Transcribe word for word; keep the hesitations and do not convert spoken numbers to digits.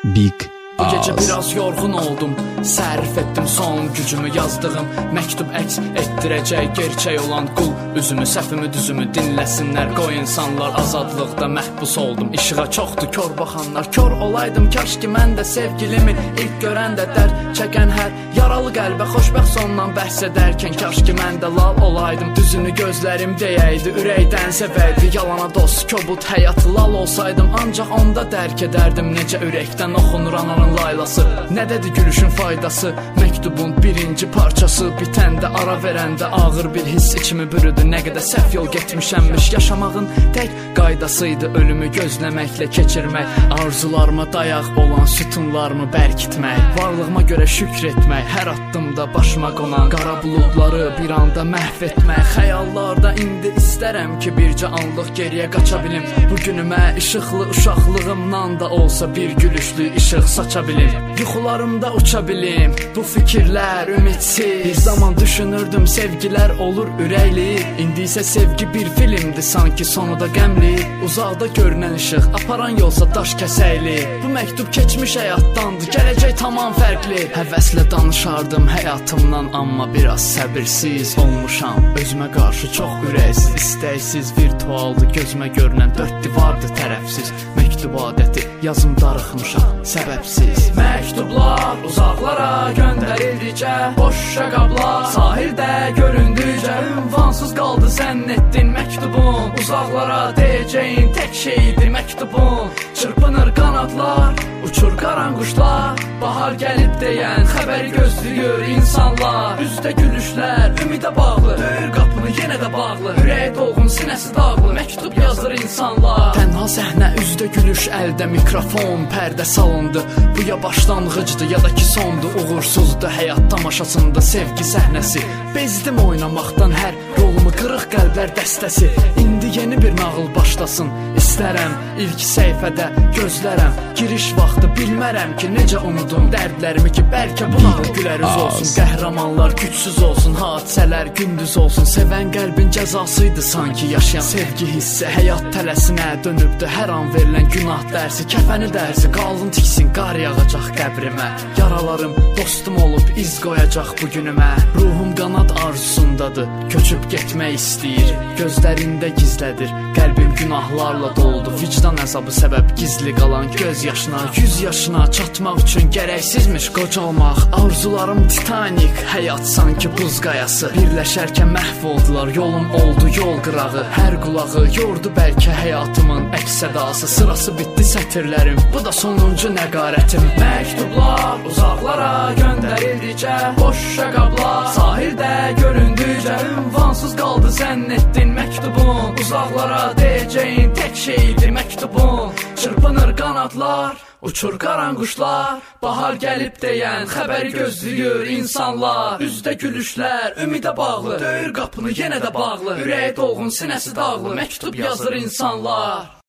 Big Bu gecə biraz yorğun oldum, sərf etdim son gücümü, yazdığım məktub əks etdirəcək gerçək olan qul üzümü, səhvimi düzümü dinləsinlər, qoy insanlar, azadlıqda məhbus oldum. İşığa çoxdur kör baxanlar, kör olaydım kaş ki mən də sevgilimi ilk görəndə dərd çəkən hər yaralı qəlbə xoşbəxt sondan bəhs edərkən, kaş ki mən də lal olaydım, düzünü gözlərim deyəydi, ürəkdən sevəydi, yalana dost, kobud həyatı lal olsaydım, ancaq onda dərk edərdim necə ürəkdən oxunur ananın laylası. Nədədir gülüşün faydası, məktubun birinci parçası bitəndə, ara verəndə ağır bir hiss içimi bürüdü, nə qədər səhv yol getmişəmmiş, yaşamağın tək qaydasıydı ölümü gözləməklə keçirmək, arzularıma dayaq olan sütunlarımı bərkitmək, varlığıma görə şükr etmək, hər addımda başıma qonan qara buludları bir anda məhv etmək, xəyallarda indi istərəm ki bircə anlıq geriyə qaça bilim, bugünümə işıqlı uşaqlığımdan da olsa bir gülüşlü işıq saça bilim, yuxularımda uça bilim, bu fikirlər ümidsiz, bir zaman düşünürdüm sevgilər olur ürəkli, indi isə sevgi bir filmdir sanki sonu da qəmli, uzaqda görünən işıq, aparan yolsa daş kəsəkli, bu məktub keçmiş həyatdandır, gələcək tamam fərqli, həvəslə danışardım həyatımdan, amma biraz səbirsiz olmuşam, özümə qarşı çox ürəksiz, istəksiz virtualdır, gözümə görünən dörd divardır tərəfsiz, məktub adəti, yazım darıxmışam, səbəbsiz. Məktublar uzaqlara göndərildikcə, boş şəqablar sahildə göründükcə, ünvansız qaldı zənn etdin məktubun, uzaqlara deyəcəyin tək şeydir məktubun, çırpınır qanadlar, uçur qaranquşlar, bahar gəlib deyən xəbəri gözləyir insanlar, üzdə gülüşlər ümidə bağlı, döyür qapını yenə də bağlı, ürək dolğun sinəsi dağlı, məktub yazır insanlar, tənha səhnə üzdə gülüş, əldə mikrofon, pərdə salındı, bu ya başlanğıcdır ya da ki sondur, uğursuzdur həyat tamaşasında sevgi səhnəsi, bezdim oynamaqdan hər rolumu, qırıq qəlblər dəstəsi, indi yeni bir nağıl başlasın, istərəm ilk səhifədə gözlərəm, giriş vaxtı bilmərəm ki necə unudum dərdlərimi ki bəlkə bu nağıl gülərüz olsun, qəhrəmanlar gücsüz olsun, hadisələr gündüz olsun, sevən qəlbin cəzasıydı sanki yaşayan sevgi hissi, həyat tələsinə dönübdü hər an verilən günah dərsi, kəfəni dərsi, qalın tiksin, qar yağacaq qəbrimə, yaralarım dostum olub iz qoyacaq bugünümə, ruhum qanad arzusundadır, köçüb getmək istəyir, gözlərində gizlədir, qəlbim günahlarla doldu, vicdan əzabı səbəb gizli qalan göz yaşına, yüz yaşına çatmaq üçün gərəksizmiş qocalmaq, arzularım titanik, həyat sanki buz qayası, birləşərkən məhv oldular, yolum oldu yol qırağı, hər qulağı yordu bəlkə həyatımın əks sədası, sırası bitdi sətirlərim, bu da sonuncu nəqarətim, məktublar uzaqlara göndərildikcə, boş şəqablar sahildə göründükcə, ünvansız qaldı zənn etdin məktubun, uzaqlara deyəcəyin tək şeydir məktubun, çırpınır qanadlar, uçur qaranquşlar, bahar gəlib deyən xəbəri gözləyir insanlar, üzdə gülüşlər ümidə bağlı, döyür qapını yenə də bağlı, ürək dolğun sinəsi dağlı, məktub yazır insanlar.